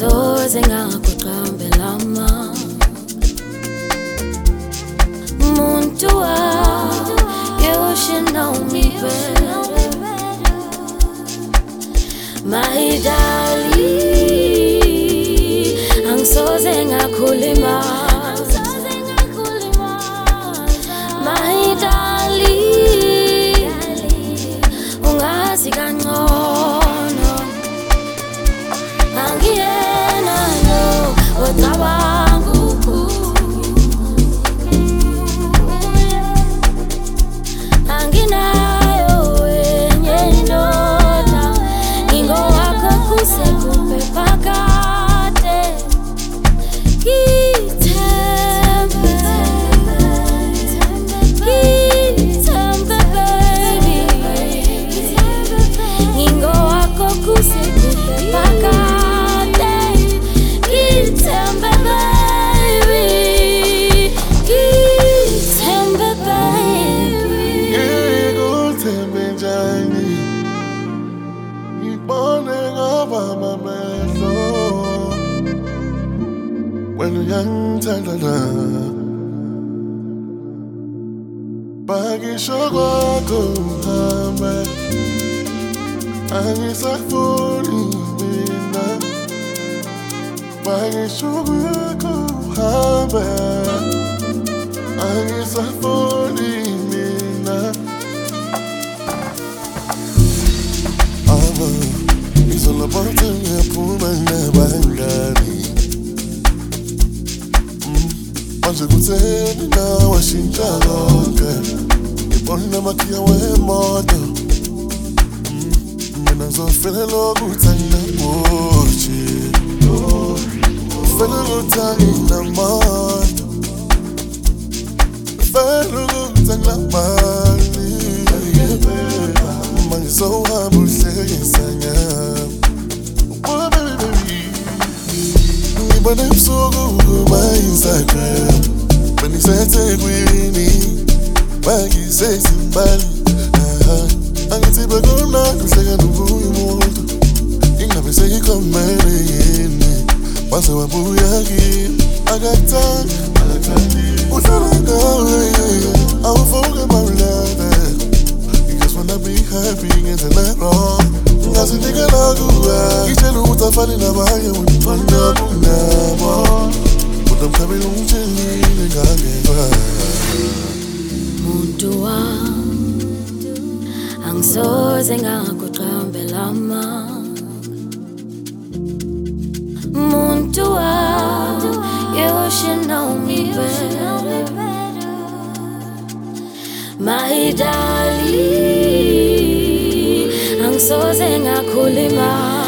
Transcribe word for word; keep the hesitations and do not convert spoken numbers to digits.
angisoze ngakuqambela ma muntu wa you should know me better my darling angisoze ngakhulima my darling ungazi kangcono angiyena lo ocabanga anginayo enye indoda ingowakho kusekumbe phakade ngithembe ngithembe baby ingowakho kusekumbe phakade ngithembe baby ngithembe baby ngikuthembe njani ngibone ngoba amehlo wena uyangithanda na bakisho kwakho uhambe angisafuni mina bakisho kwakho uhambe angisafuni mina ama izolabonke ngiyaphuma nabangani manje kutheni nawe washintsha konke ngibona amakhiya wemoto mina ngizofela lokuthi anginaboji fela ukuthi anginamoto fela ukuthi anginamali manje sohamba uhlekisa nyami oh baby baby ngibona ebusuku kuma-Instagram beniseThekwini bakisezimbali angithi bekumnandi uhleka novuya umuntu ingabe seyikhomele yini wase wabuya kimi akakuthandi uhlala ngawe awuvuke mawulala you just wanna be happy ngenze la wrong ngazinikela kuwe ngitshela ukuthi afani nabanye wena bunabo kodwa mkhabela ungitshelile ngangekwa muntu wami angisoze ngakuqambela ma muntu wami you should know me better my darling angisoze ngakhulima